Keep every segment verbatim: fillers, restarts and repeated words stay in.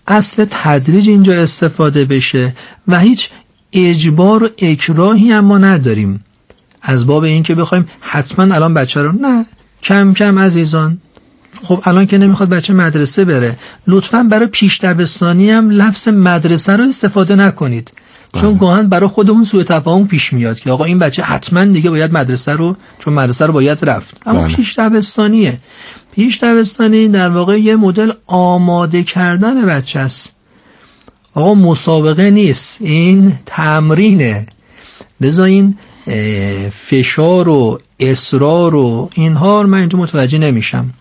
اصل تدریج اینجا استفاده بشه و هیچ اجبار و اکراهی هم ما نداریم از باب این که بخوایم حتما الان بچه رو، نه، کم کم عزیزان. خب الان که نمیخواد بچه مدرسه بره، لطفاً برای پیش دبستانی هم لفظ مدرسه رو استفاده نکنید، چون گاهن برای خودمون سوء تفاهم پیش میاد که آقا این بچه حتما دیگه باید مدرسه رو، چون مدرسه رو باید رفت. اما بله. پیش دبستانیه. پیش دبستانی در واقع یه مدل آماده کردن بچه است. آقا مسابقه نیست، این تمرینه. لذا این فشار و اصرار و اینها من اینجا متوجه نمیشم.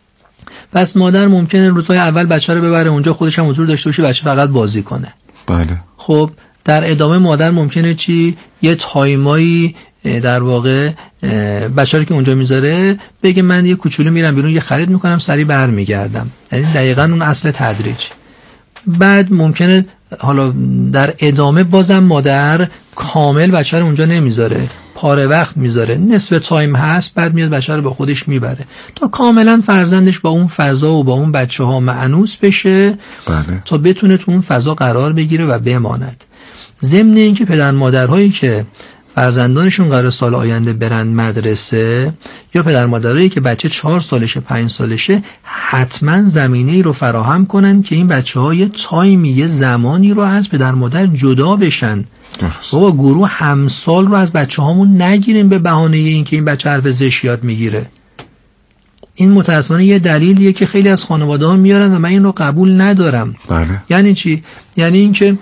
پس مادر ممکنه روزهای اول بچه رو ببره اونجا، خودش هم حضور داشته باشه، بچه فقط بازی کنه. بله. خب در ادامه مادر ممکنه چی؟ یه تایمایی در واقع بچه رو که اونجا میذاره بگه من یه کوچولو میرم بیرون، یه خرید میکنم، سریع برمیگردم. یعنی دقیقاً اون اصل تدریج. بعد ممکنه حالا در ادامه بازم مادر کامل بچه رو اونجا نمیذاره، پاره وقت میذاره، نصف تایم هست، بعد میاد بچه رو با خودش میبره تا کاملا فرزندش با اون فضا و با اون بچه ها مأنوس بشه. بله. تا بتونه تو اون فضا قرار بگیره و بماند. ضمن این که پدر مادرهایی که فرزندانشون قرار سال آینده برن مدرسه، یا پدر مادرایی که بچه چهار سالشه پنج سالشه، حتما زمینه ای رو فراهم کنن که این بچه ها یه تایمی، یه زمانی رو از پدر مادر جدا بشن. بابا گروه همسال رو از بچه هامون نگیریم به بهانه این که این بچه حرف زشت یاد میگیره. این متاسفانه یه دلیلیه که خیلی از خانواده ها میارن و من این رو قبول ندارم. بله. یعنی چی؟ یعنی این که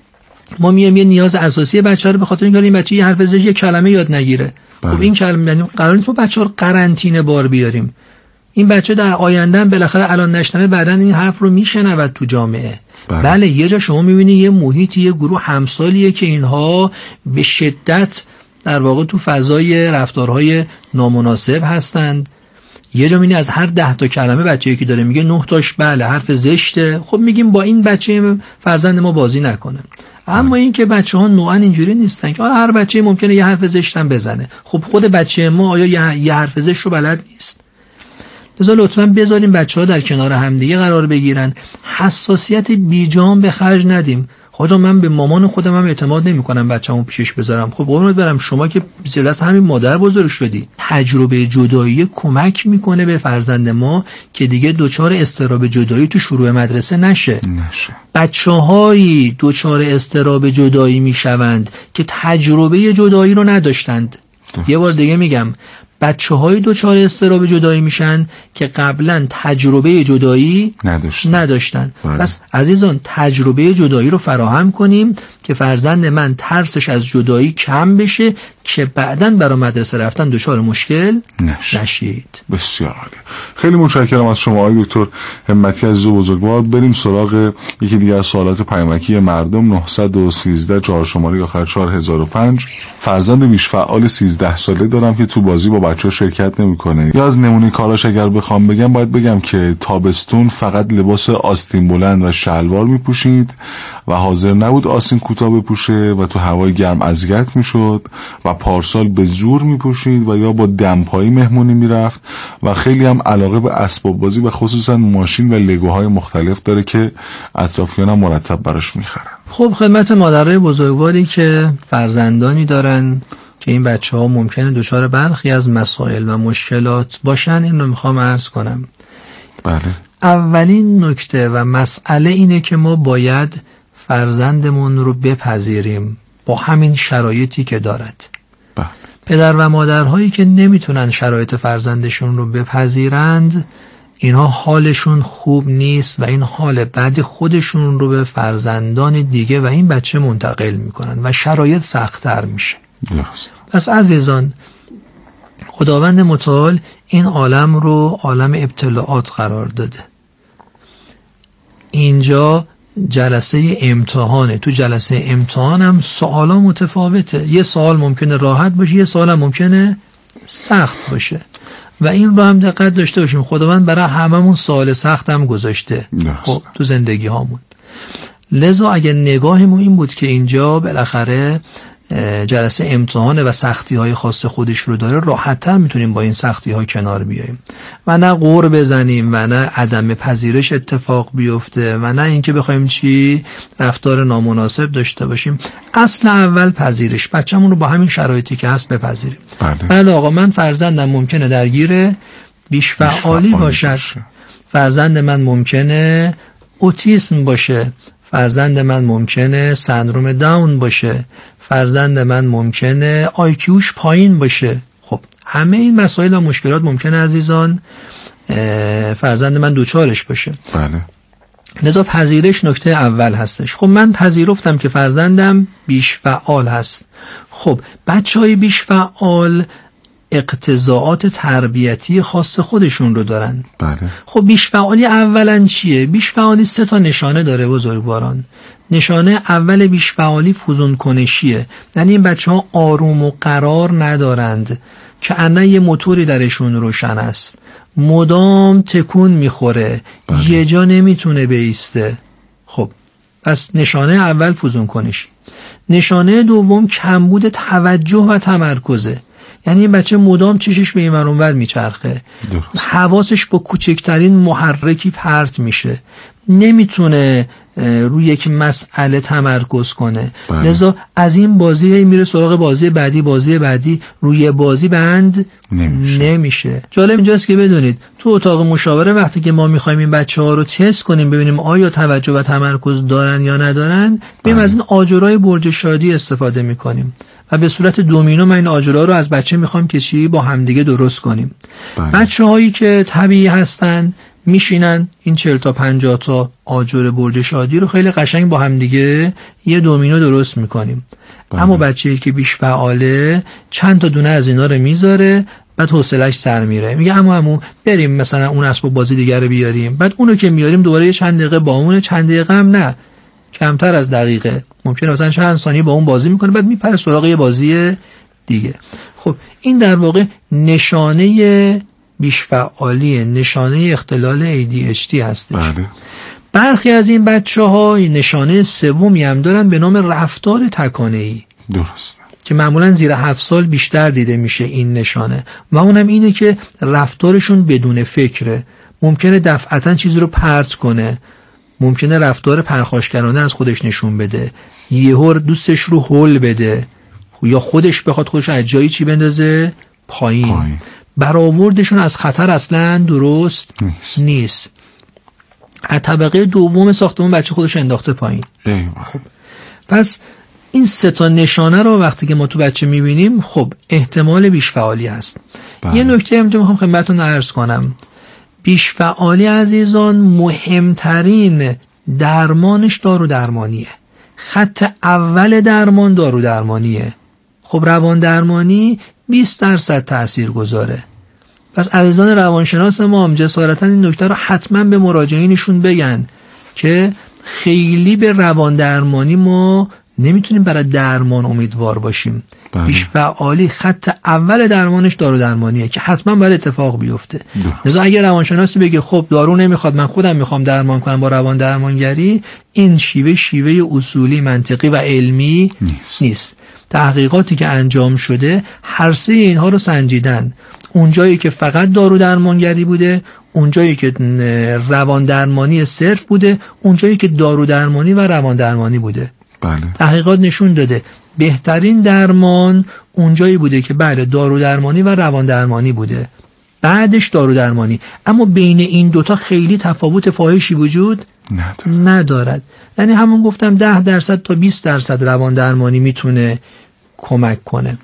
ما میایم یه نیاز اساسی بچه رو به خاطر اینکه این بچه یه حرف زشت، یه کلمه یاد نگیره. بله. خب این کلمه یعنی قرار نیست ما بچه رو قرنطینه بار بیاریم. این بچه در آینده بالاخره الان نشنوه بعداً این حرف رو میشنود تو جامعه. بله. بله یه جا شما میبینی یه محیطی، یه گروه همسالیه که اینها به شدت در واقع تو فضای رفتارهای نامناسب هستند. یه جا میبینی از هر ده تا کلمه بچه‌ای که داره میگه نه تاش بله حرف زشته. خب میگیم با این بچه فرزند ما بازی نکنه. اما این که بچه ها نوعا اینجوری نیستن که هر بچه ممکنه یه حرف زشت هم بزنه. خب خود بچه ما آیا یه حرف زشت رو بلد نیست؟ لذا لطفاً بذاریم بچه ها در کنار همدیگه قرار بگیرن، حساسیت بیجان به خرج ندیم. خواجا من به مامان خودم هم اعتماد نمی کنم بچه‌مو پیشش بذارم. خب قربونت برم، شما که زیرلس همین مادر بزرگ شدی. تجربه جدایی کمک میکنه به فرزند ما که دیگه دوچار اضطراب جدایی تو شروع مدرسه نشه. نشه. بچه‌هایی دوچار اضطراب جدایی میشوند که تجربه جدایی رو نداشتند. ده. یه بار دیگه میگم، بچه‌های دوچار اضطراب جدایی میشن که قبلا تجربه جدایی نداشتن, نداشتن. پس عزیزان تجربه جدایی رو فراهم کنیم که فرزند من ترسش از جدایی کم بشه که بعداً برای مدرسه رفتن دچار مشکل نش. نشید. بسیار عالی. خیلی متشکرم از شما آقای دکتر همتی عزیز و بزرگوار. بریم سراغ یکی دیگه از سوالات پیامکی مردم. نه یک سه چهار شماره آخر چهار هزار و پنج. فرزند بیش فعال سیزده ساله دارم که تو بازی با بچه‌ها شرکت نمی‌کنه. یا از نمونه کاراش اگر بخوام بگم باید بگم که تابستون فقط لباس آستین بلند و شلوار می‌پوشید و حاضر نبود آستین کوتاه بپوشه و تو هوای گرم اذیت می‌شد و پارسال به زور می‌پوشید و یا با دمپایی مهمونی میرفت و خیلی هم علاقه به اسباب بازی و خصوصا ماشین و لگوهای مختلف داره که اطرافیانم مرتب براش می‌خرن. خب خدمت مادرای بزرگواری که فرزندانی دارن که این بچه ها ممکنه دچار برخی از مسائل و مشکلات باشن، این رو میخوام عرض کنم. بله. اولین نکته و مسئله اینه که ما باید فرزندمون رو بپذیریم با همین شرایطی که دارد. بله. پدر و مادرهایی که نمیتونن شرایط فرزندشون رو بپذیرند، اینها حالشون خوب نیست و این حال بعد خودشون رو به فرزندان دیگه و این بچه منتقل میکنن و شرایط سخت‌تر میشه. درست. پس عزیزان، خداوند متعال این عالم رو عالم ابتلاعات قرار داده. اینجا جلسه امتحانه. تو جلسه امتحان هم سوالا متفاوته. یه سوال ممکنه راحت باشه، یه سوال هم ممکنه سخت باشه و این رو هم دقت داشته باشیم. خداوند برای هممون سوال سخت هم گذاشته خب تو زندگی هامون. لذا اگر نگاهمون این بود که اینجا بالاخره جلسه امتحانه و سختی های خاص خودش رو داره، راحت تر میتونیم با این سختی ها کنار بیاییم و نه غور بزنیم و نه عدم پذیرش اتفاق بیفته و نه اینکه بخوایم چی رفتار نامناسب داشته باشیم. اصل اول پذیرش، بچه‌مون رو با همین شرایطی که هست بپذیریم. بله, بله آقا من فرزندم ممکنه درگیر بیش فعالی باشد، فرزند من ممکنه اوتیسم باشه، فرزند من ممکنه سندروم داون باشه، فرزند من ممکنه آیکیوش پایین باشه. خب همه این مسائل و مشکلات ممکنه عزیزان فرزند من دوچارش باشه. بله. لذا پذیرش نکته اول هستش. خب من پذیرفتم که فرزندم بیش فعال هست. خب بچهای بیش فعال اقتضاعات تربیتی خاص خودشون رو دارن. بله. خب بیش فعالی اولا چیه؟ بیش فعالی سه تا نشانه داره بزرگواران. نشانه اول بیش فعالی فوزون کنشیه، یعنی این بچه ها آروم و قرار ندارند که انا یه موتوری درشون روشن است، مدام تکون میخوره. بله. یه جا نمیتونه بیسته. خب پس نشانه اول فوزون کنشی. نشانه دوم کمبود توجه و تمرکزه، یعنی این بچه مدام چشش به این ور اون ور میچرخه، حواسش با کوچکترین محرکی پرت میشه، نمیتونه روی یک مسئله تمرکز کنه. بله. لذا از این بازی میره سراغ بازی بعدی، بازی بعدی، روی بازی بند نمیشه. نمیشه. جالب اینجاست که بدونید تو اتاق مشاوره وقتی که ما میخوایم این بچه ها رو تست کنیم ببینیم آیا توجه و تمرکز دارن یا ندارن، بیم از این آجرای برج شادی استفاده میکنیم و به صورت دومینو من این آجرها رو از بچه میخوام که چی با همدیگه درست کنیم. بچه هایی که طبیعی هستن میشینن این چهل تا پنجاه تا آجر برج شادی رو خیلی قشنگ با همدیگه یه دومینو درست میکنیم. بله. اما بچه‌ای که بیش فعاله چند تا دونه از اینا رو میذاره، بعد حوصله‌اش سر میره، میگه اما عمو بریم مثلا اون اسباب بازی دیگه رو بیاریم، بعد اونو که میاریم دوباره یه چند دقیقه با اون، چند دقیقه هم نه، کمتر از دقیقه، ممکنه مثلا چند ثانیه با اون بازی میکنه بعد میپره سراغ یه بازی دیگه. خب این در واقع نشانه بیش فعالی، نشانه اختلال ای دی اچ دی هستش. بله. برخی از این بچه‌ها نشانه سومی هم دارن به نام رفتار تکانه‌ای. درست. که معمولا زیر هفت سال بیشتر دیده میشه این نشانه و اونم اینه که رفتارشون بدون فکره، ممکنه دفعتا چیزی رو پرت کنه، ممکنه رفتار پرخاشگرانه از خودش نشون بده، یهو دوستش رو هول بده یا خودش بخواد خودش از جایی چی بندازه پایین, پایین. برآوردشون از خطر اصلا درست نیست, نیست. از طبقه دوم ساختمون بچه خودش انداخته پایین. خب پس این سه تا نشانه رو وقتی که ما تو بچه میبینیم خب احتمال بیش فعالی هست. بله. یه نکته هم تو میخوام خدمتتون عرض کنم، بیش فعالی عزیزان مهمترین درمانش دارو درمانیه. خط اول درمان دارو درمانیه. خب روان درمانی بیست درصد تأثیر گذاره. پس عزیزان روانشناس ما هم جسارتا این نکته رو حتما به مراجعینشون بگن که خیلی به روان درمانی ما نمیتونیم برای درمان امیدوار باشیم. بله. بیش فعالی خط اول درمانش دارو درمانیه که حتما باید اتفاق بیفته. لذا اگر روانشناسی بگه خب دارو نمیخواد من خودم میخوام درمان کنم با روان درمانگری، این شیوه شیوه اصولی منطقی و علمی نیست, نیست. تحقیقاتی که انجام شده هر سه اینها رو سنجیدن، اونجایی که فقط دارو درمانگری بوده، اونجایی که روان درمانی صرف بوده، اونجایی که دارو درمانی و روان درمانی بوده. بله. تحقیقات نشون داده بهترین درمان اونجایی بوده که بله دارو درمانی و روان درمانی بوده، بعدش دارو درمانی. اما بین این دوتا خیلی تفاوت فاحشی وجود ندارد, ندارد. یعنی همون گفتم ده درصد تا بیست درصد روان درمانی میتونه کمک کنه.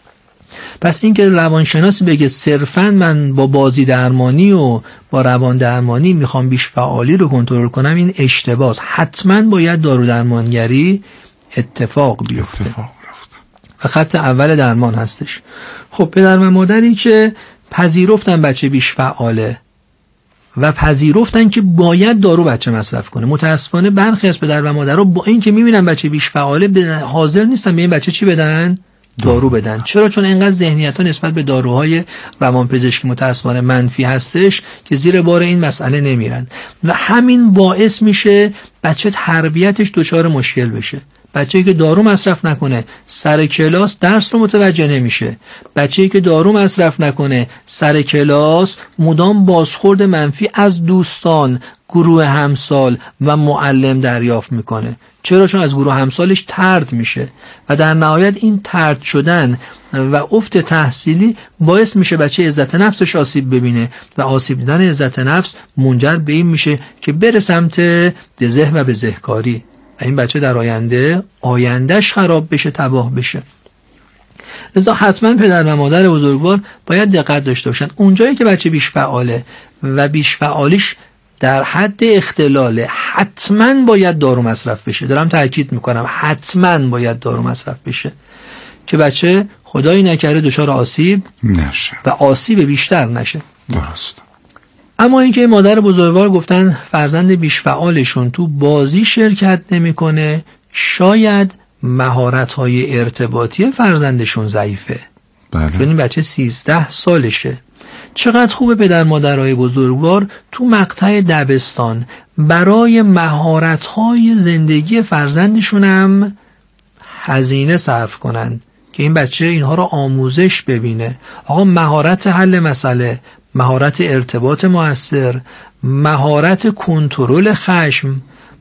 پس اینکه روانشناس بگه صرفاً من با بازی درمانی و با روان درمانی میخوام بیش فعالی رو کنترل کنم، این اشتباهه. حتما باید دارو درمانگری اتفاق بیفته. اتفاق و خط اول درمان هستش. خب پدر و مادری که پذیرفتن بچه بیش فعاله و پذیرفتن که باید دارو بچه مصرف کنه، متاسفانه برخی از پدر و مادرها با این که میبینن بچه بیش فعاله حاضر نیستن به این بچه چی بدن؟ دارو بدن. چرا؟ چون اینقدر ذهنیت‌ها نسبت به داروهای روانپزشکی متأسفانه منفی هستش که زیر بار این مسئله نمیرن و همین باعث میشه بچه تربیتش دچار مشکل بشه. بچه‌ای که دارو مصرف نکنه سر کلاس درس رو متوجه نمیشه. بچه‌ای که دارو مصرف نکنه سر کلاس مدام بازخورد منفی از دوستان، گروه همسال و معلم دریافت میکنه. چرا؟ چون از گروه همسالش طرد میشه و در نهایت این طرد شدن و افت تحصیلی باعث میشه بچه عزت نفسش آسیب ببینه و آسیب دیدن عزت نفس منجر به این میشه که بره سمت بزه و بزهکاری و این بچه در آینده آیندهش خراب بشه، تباه بشه. لذا حتما پدر و مادر بزرگوار باید دقت داشته باشن. اونجایی که بچه بیش فعاله و بیش فعالیش در حد اختلاله حتما باید دارو مصرف بشه. دارم تاکید میکنم حتما باید دارو مصرف بشه که بچه خدایی نکرده دچار آسیب نشه و آسیب بیشتر نشه. درست. اما اینکه مادر بزرگوار گفتن فرزند بیش فعالشون تو بازی شرکت نمیکنه، شاید مهارت‌های ارتباطی فرزندشون ضعیفه. بله. چون این بچه سیزده سالشه. چقدر خوبه پدر مادرای بزرگوار تو مقطع دبستان برای مهارت‌های زندگی فرزندشون هم هزینه صرف کنن که این بچه اینها رو آموزش ببینه. آقا مهارت حل مسئله، مهارت ارتباط مؤثر، مهارت کنترل خشم،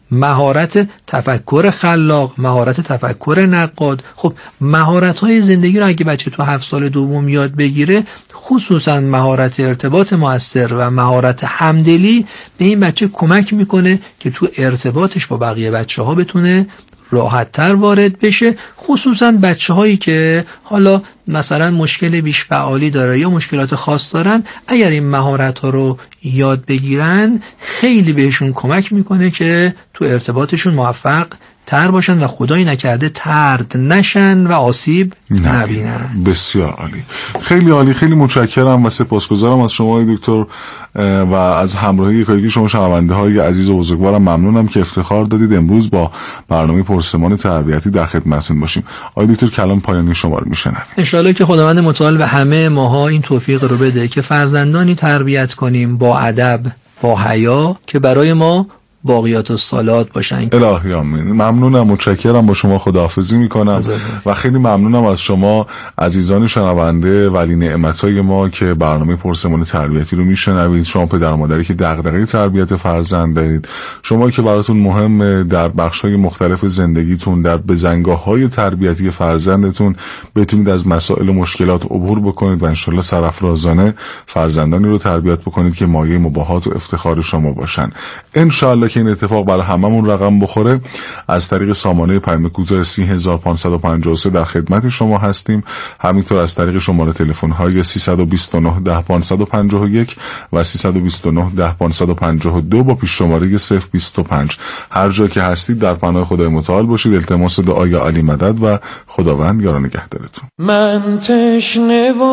مهارت تفکر خلاق، مهارت تفکر نقاد. خب مهارت‌های زندگی رو اگه بچه تو هفت سال دوم یاد بگیره، خصوصا مهارت ارتباط مؤثر و مهارت همدلی به این بچه کمک میکنه که تو ارتباطش با بقیه بچه‌ها بتونه راحت‌تر وارد بشه، خصوصا بچه‌هایی که حالا مثلا مشکل بیش فعالی داره یا مشکلات خاص دارن. اگر این مهارت‌ها رو یاد بگیرن خیلی بهشون کمک میکنه که تو ارتباطشون موفق تر باشن و خدایی نکرده طرد نشن و آسیب نبینن. بسیار عالی، خیلی عالی، خیلی متشکرم و سپاسگزارم از شما دکتر و از همراهی کاری شما شنونده های عزیز و بزرگوارم. ممنونم که افتخار دادید امروز با برنامه پرسمان تربیتی در خدمتتون باشیم. آقای دکتر کلام پایانی شما رو میشنویم. ان شاءالله که خداوند متعال به همه ماها این توفیق رو بده که فرزندانی تربیت کنیم با ادب، با حیا، که برای ما باقیات الصالحات باشن. الهی آمین. ممنونم، متشکرم، با شما خداحافظی میکنم و خیلی ممنونم از شما عزیزان شنونده ولی نعمتای ما که برنامه پرسمان تربیتی رو میشنوید. شما پدر و مادری که دغدغه تربیت فرزند دارید، شما که براتون مهمه در بخش‌های مختلف زندگیتون در بزنگاه‌های تربیتی فرزندتون بتونید از مسائل و مشکلات عبور بکنید و انشالله سرافرازانه فرزندانی رو تربیت بکنید که مایه مباهات و افتخار شما باشن. انشالله که این اتفاق برای هممون رقم بخوره. از طریق سامانه پیام کوتاه سی هزار و پانصد و پنجاه و سه در خدمت شما هستیم، همینطور از طریق شماره تلفن های سیصد و بیست و نه ده پانصد و پنجاه و یک و سیصد و بیست و نه ده پانصد و پنجاه و دو با پیش شماره صفر بیست و پنج. هر جا که هستید در پناه خدای متعال باشید. التماس دعای علی مدد و خداوند یار نگهدارتون. من تشنه و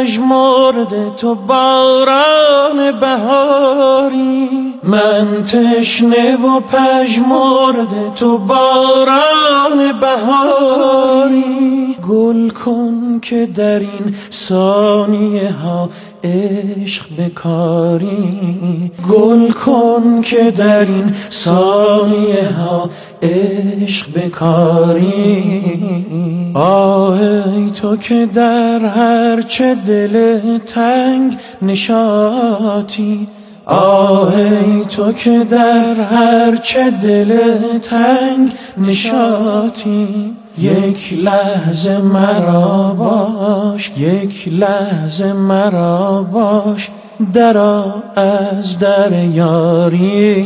پژمرده تو باران بهاری، من تشنه و پژمرده تو باران بهاری، گل کن که در این ثانیه ها عشق بکاری، گل کن که در این ثانیه ها عشق بکاری. آه ای تو که در هر چه دل تنگ نشاطی، آه ای تو که در هر چه دل تنگ نشاطی، یک لحظه مرا باش، یک لحظه مرا باش، درآ از در یاری.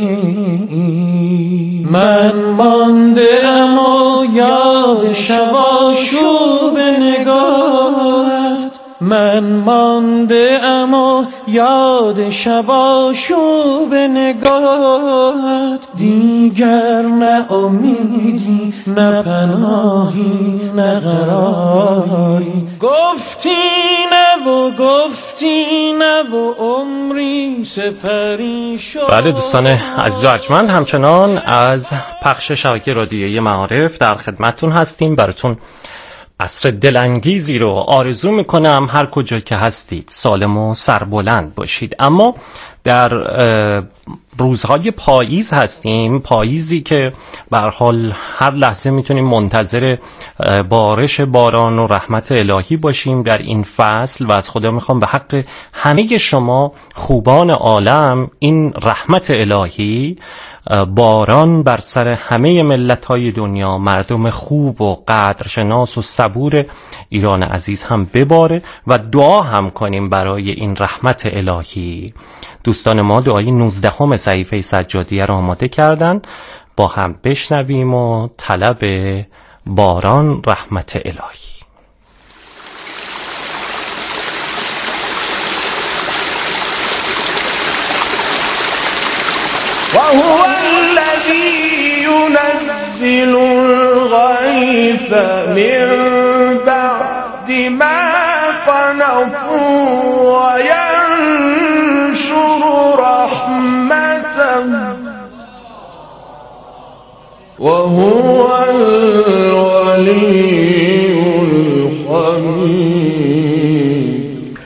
من مانده‌ام و یاد شبا شوب نگاهت، من مانده‌ام و یاد شبا شوب نگاهت، دیگر نه امیدی نه پناهی نه قراری، گفتی نه و گفتی نه و عمری سپری شد. بله دوستان عزیز و ارجمند، همچنان از پخش شبکه رادیویی معارف در خدمتتون هستیم. براتون عصر دلانگیزی رو آرزو میکنم. هر کجا که هستید سالم و سربلند باشید. اما در روزهای پاییز هستیم، پاییزی که به هر حال هر لحظه میتونیم منتظر بارش باران و رحمت الهی باشیم در این فصل و از خدا میخوام به حق همه شما خوبان عالم این رحمت الهی، باران بر سر همه ملت‌های دنیا، مردم خوب و قدرشناس و صبور ایران عزیز هم بباره و دعا هم کنیم برای این رحمت الهی. دوستان ما دعای نوزدهم صحیفه سجادیه را آماده کردن، با هم بشنویم و طلب باران رحمت الهی. وهو الذي ينزل الغيث من بعد ما قنطوا وينشر رحمته وهو الولي الحميد.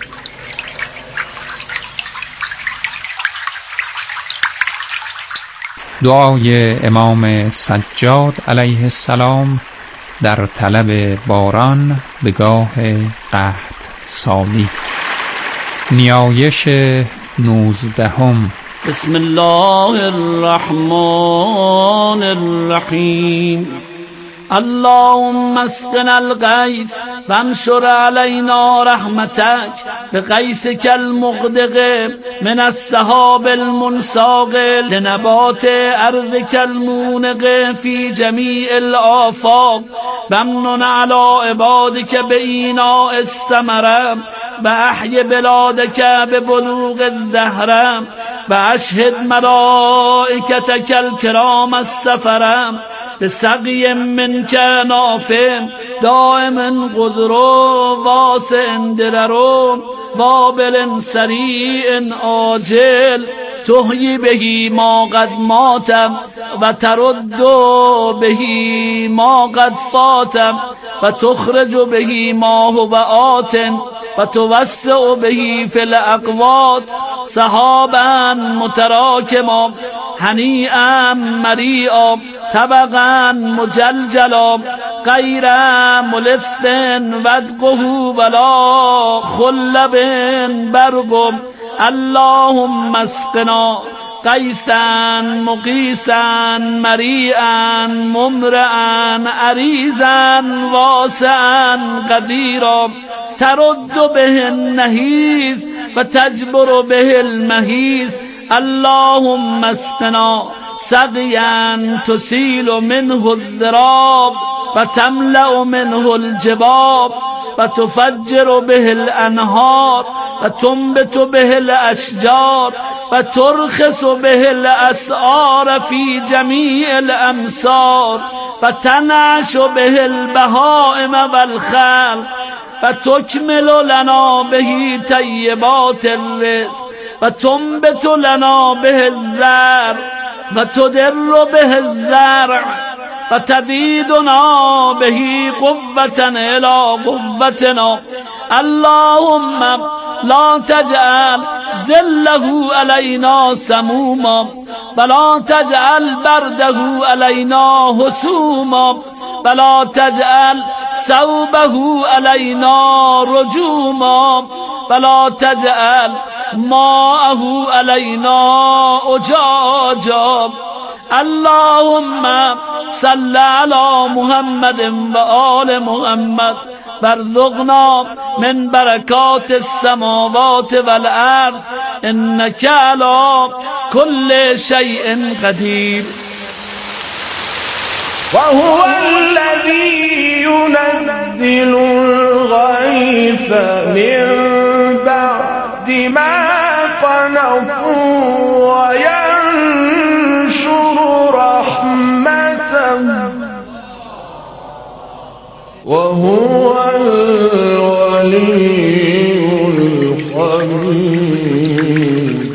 دعای امام سجاد علیه السلام در طلب باران به گاه قحط سالی. نیایش نوزدهم. بسم الله الرحمن الرحیم. اللهم اسقنا الغیث وانشر علينا رحمتك بغيثك المغدق من السحاب المنساقل لنبات أرضك المونق في جميع الآفاق وامنن على عبادك بإيناء الثمرة وأحي بلادك ببلوغ الزهرة وأشهد ملائكتك الكرام السفرة بسقي منك نافع دائم قدر واسع درر وابل سريع عاجل تحيي به ما قد مات وترد به ما قد فات وتخرج به ما هو آت وتوسع به في الأقوات سحابا متراكما هنيئا مريئا طبقا مجلجلا غير ملث ودقه ولا خلب برق. اللهم اسقنا غيثا مقيسا مريئا ممرئا عريزا واسعا قديرا ترد به النهيز وتجبر به المهيز. اللهم اسقنا سقيا تسيل منه الذراب وتملأ منه الجباب وتفجر به الأنهار وتنبت به الأشجار وترخص به الأسعار في جميع الأمصار وتنعش به البهائم والخلق وتكمل لنا به طيبات الرزق وتنبت لنا به الزرع وتدر به الزرع وتزيدنا به قوة إلى قوتنا. اللهم لا تجعل ظله علينا سموما ولا تجعل برده علينا هسوما ولا تجعل ثوبه علينا رجوما ولا تجعل ماءه علينا أجاجا. اللهم صل على محمد وآل محمد وارزقنا من بركات السماوات والأرض إنك على كل شيء قدير. وهو الذي ينزل الغيث من بعد ما قنطوا وينشر رحمته وهو الولي الحميد.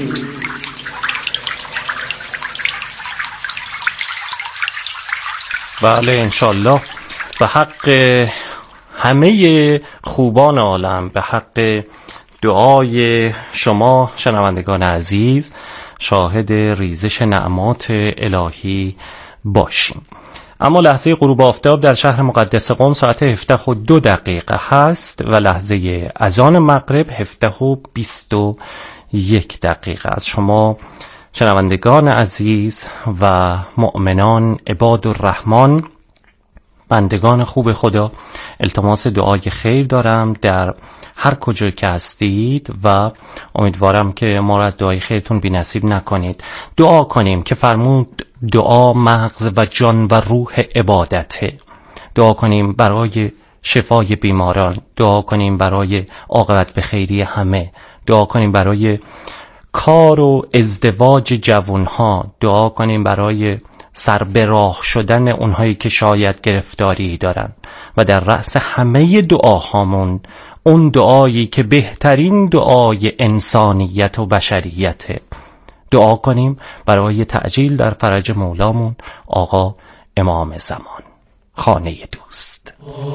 بله انشالله به حق همه خوبان عالم، به حق دعای شما شنوندگان عزیز شاهد ریزش نعمات الهی باشیم. اما لحظه غروب آفتاب در شهر مقدس قم ساعت هفده و دو دقیقه هست و لحظه اذان مغرب هفده و بیست و یک دقیقه. از شما شنوندگان عزیز و مؤمنان عباد الرحمن بندگان خوب خدا التماس دعای خیر دارم در هر کجا که هستید و امیدوارم که ما را از دعای خیرتون بی نصیب نکنید. دعا کنیم که فرمود دعا مغز و جان و روح عبادته. دعا کنیم برای شفای بیماران، دعا کنیم برای عاقبت به خیری همه، دعا کنیم برای کار و ازدواج جوانها، دعا کنیم برای سر به راه شدن اونهایی که شاید گرفتاری دارن و در رأس همه دعاهامون اون دعایی که بهترین دعای انسانیت و بشریته، دعا کنیم برای تعجیل در فرج مولامون آقا امام زمان. خانه دوست.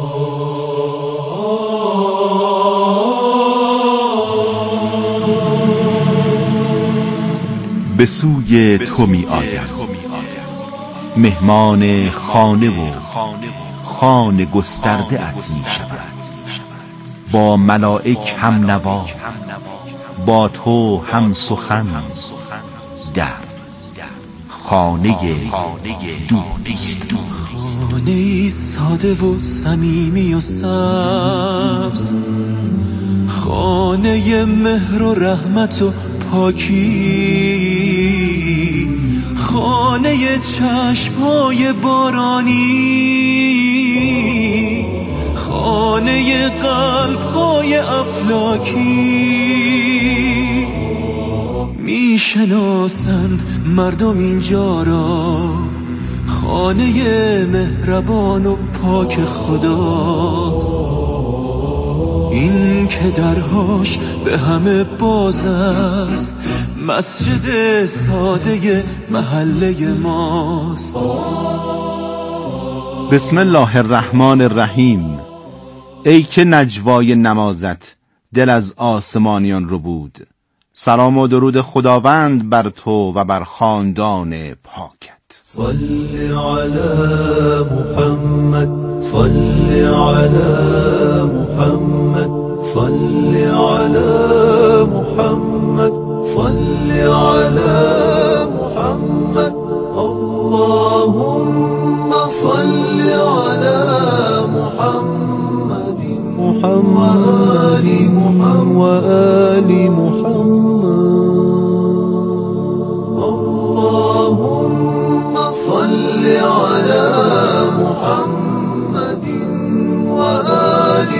به سوی تو می آید مهمان خانه و خانه گسترده ات می شود، با ملائک هم نوا، با تو هم سخن، در خانه دوست. خانه ای ساده و صمیمی و سبز، خانه مهر و رحمت و پاکی، خانه چشم‌های بارانی، خانه قلب‌های افلاکی. میشناسند مردم اینجا را خانه مهربان و پاک خداست، این که درهاش به همه باز است، مسجد ساده محله ماست. بسم الله الرحمن الرحیم. ای که نجوای نمازت دل از آسمانیان رو بود، سلام و درود خداوند بر تو و بر خاندان پاکت. صل علی محمد، صل علی محمد، صل علی محمد، صل علی محمد. اللهم صل علی محمد محمد محمد وآل محمد. اللهم صل علی محمد وآل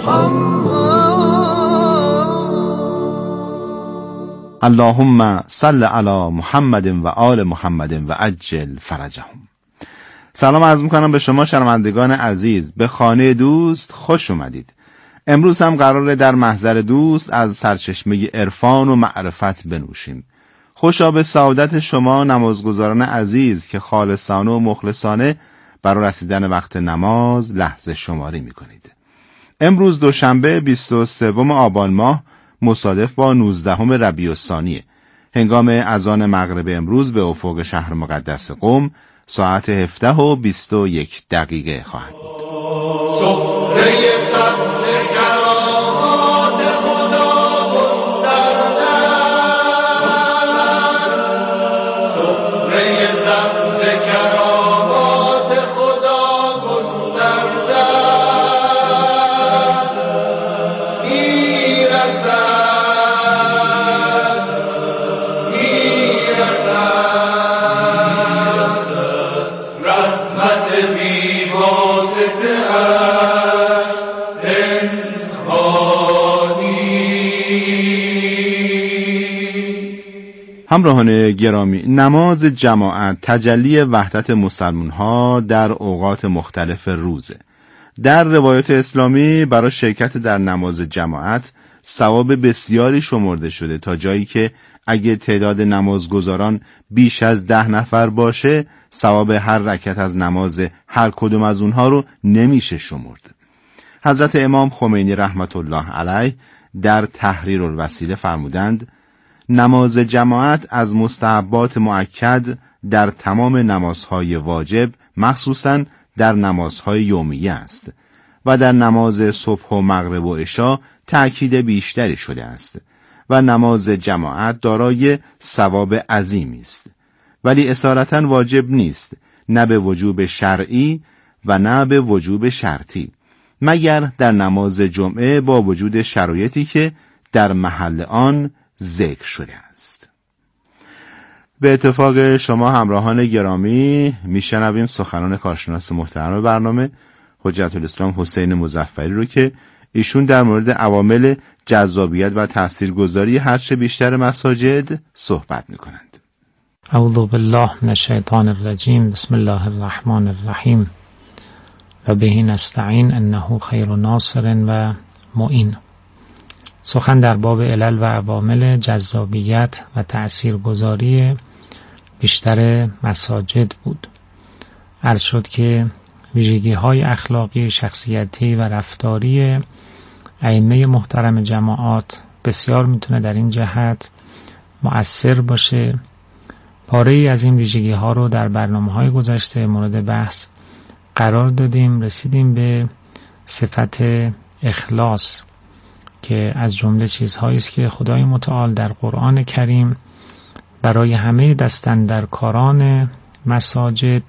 محمد. اللهم صل علی محمد و آل محمد و عجل فرجهم. سلام عرض میکنم به شما شنوندگان عزیز، به خانه دوست خوش اومدید. امروز هم قراره در محضر دوست از سرچشمه عرفان و معرفت بنوشیم. خوشا به سعادت شما نمازگزاران عزیز که خالصانه و مخلصانه برای رسیدن وقت نماز لحظه شماری میکنید. امروز دوشنبه بیست و سوم آبان ماه مصادف با نوزدهم ربیع الثانی، هنگام اذان مغرب امروز به افق شهر مقدس قم ساعت هفده و بیست و یک دقیقه خواهد بود. همراهان گرامی، نماز جماعت تجلی وحدت مسلمان ها در اوقات مختلف روزه. در روایات اسلامی برای شرکت در نماز جماعت ثواب بسیاری شمرده شده، تا جایی که اگه تعداد نمازگزاران بیش از ده نفر باشه ثواب هر رکعت از نماز هر کدوم از اونها رو نمیشه شمرد. حضرت امام خمینی رحمت الله علیه در تحریر الوسیله فرمودند نماز جماعت از مستحبات مؤکد در تمام نمازهای واجب مخصوصاً در نمازهای یومیه است و در نماز صبح و مغرب و عشا تأکید بیشتری شده است و نماز جماعت دارای ثواب عظیمی است، ولی اصالتاً واجب نیست، نه به وجوب شرعی و نه به وجوب شرطی، مگر در نماز جمعه با وجود شرایطی که در محل آن ذکر شده است. به اتفاق شما همراهان گرامی میشنویم سخنان کارشناس محترم برنامه حجت الاسلام حسین مظفری رو که ایشون در مورد عوامل جذابیت و تاثیرگذاری هرچه بیشتر مساجد صحبت میکنند. اعوذ بالله من الشیطان الرجیم. بسم الله الرحمن الرحیم و به نستعین انه خیر ناصر و معین. سخن در باب علل و عوامل جذابیت و تأثیرگذاری بیشتر مساجد بود. عرض شد که ویژگی‌های اخلاقی، شخصیتی و رفتاری ائمه محترم جماعات بسیار میتونه در این جهت مؤثر باشه. پاره‌ای از این ویژگی‌ها رو در برنامه‌های گذشته مورد بحث قرار دادیم. رسیدیم به صفت اخلاص که از جمله چیزهایی است که خدای متعال در قرآن کریم برای همه دستاندرکاران مساجد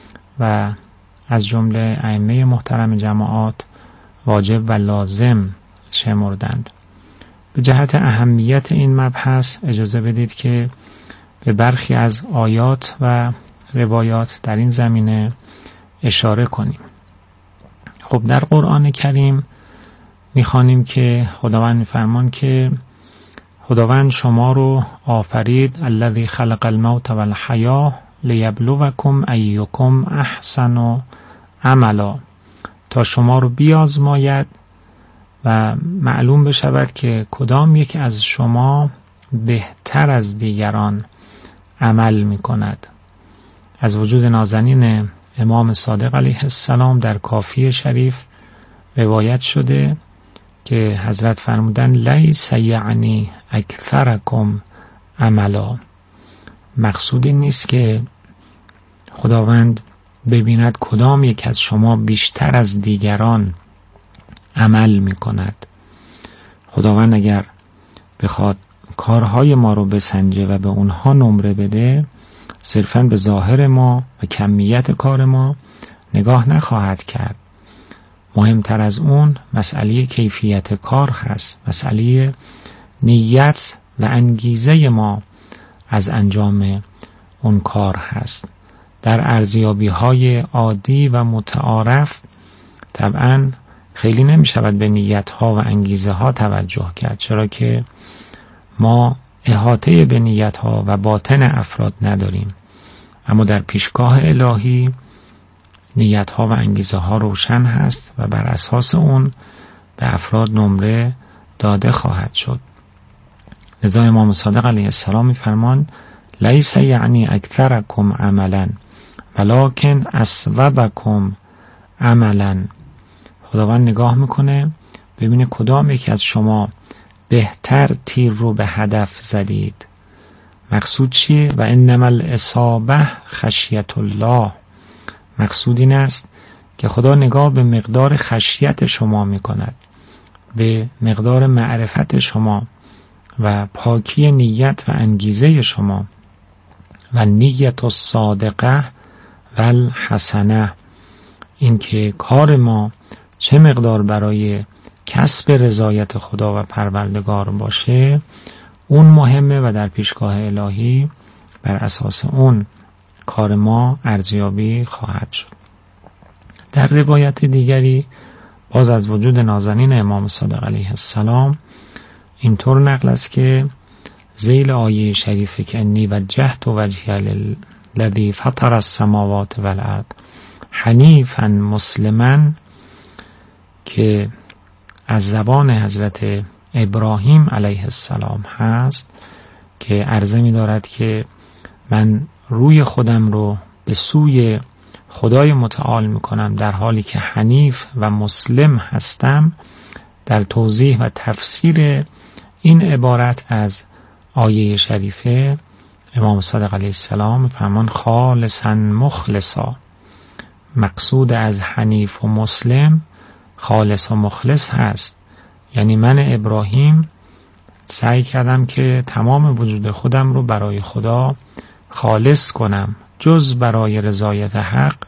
و از جمله ائمه محترم جماعات واجب و لازم شمردند. به جهت اهمیت این مبحث اجازه بدید که به برخی از آیات و روایات در این زمینه اشاره کنیم. خب در قرآن کریم می‌خوانیم که خداوند می‌فرمان که خداوند شما رو آفرید الذی خلق الموت والحیاه لیبلوکم ایکم احسن عملا، تا شما رو بیازماید و معلوم بشود که کدام یک از شما بهتر از دیگران عمل می‌کند. از وجود نازنین امام صادق علیه السلام در کافی شریف روایت شده که حضرت فرمودن لیس یعنی اکثرکم عملا. مقصود این نیست که خداوند ببیند کدام یک از شما بیشتر از دیگران عمل می کند. خداوند اگر بخواد کارهای ما رو بسنجه و به اونها نمره بده، صرفاً به ظاهر ما و کمیت کار ما نگاه نخواهد کرد. مهمتر از اون مسئله کیفیت کار هست، مسئله نیت و انگیزه ما از انجام اون کار هست. در ارزیابی های عادی و متعارف طبعاً خیلی نمی شود به نیت ها و انگیزه ها توجه کرد، چرا که ما احاطه به نیت ها و باطن افراد نداریم. اما در پیشگاه الهی نیت ها و انگیزه ها روشن هست و بر اساس اون به افراد نمره داده خواهد شد. لذا امام صادق علیه السلام می‌فرمان لیس یعنی اکثرکم عملا ولکن اصوبکم عملا. خداوند نگاه میکنه ببینه کدام یکی از شما بهتر تیر رو به هدف زدید. مقصود چیه؟ و انما الاصابه خشیت الله. مقصود این است که خدا نگاه به مقدار خشیت شما میکند، به مقدار معرفت شما و پاکی نیت و انگیزه شما و نیت الصادقه و الحسنه. این که کار ما چه مقدار برای کسب رضایت خدا و پروردگار باشه اون مهمه و در پیشگاه الهی بر اساس اون کار ما ارزیابی خواهد شد. در روایت دیگری باز از وجود نازنین امام صادق علیه السلام اینطور نقل است که ذیل آیه شریفه که انی وجهت وجهی للذی فطر السماوات والارض حنیفا مسلما، که از زبان حضرت ابراهیم علیه السلام هست که عرضه می دارد که من روی خودم رو به سوی خدای متعال می کنم در حالی که حنیف و مسلم هستم، در توضیح و تفسیر این عبارت از آیه شریفه امام صادق علیه السلام فرمان خالصا مخلصا، مقصود از حنیف و مسلم خالص و مخلص هست. یعنی من ابراهیم سعی کردم که تمام وجود خودم رو برای خدا خالص کنم، جز برای رضایت حق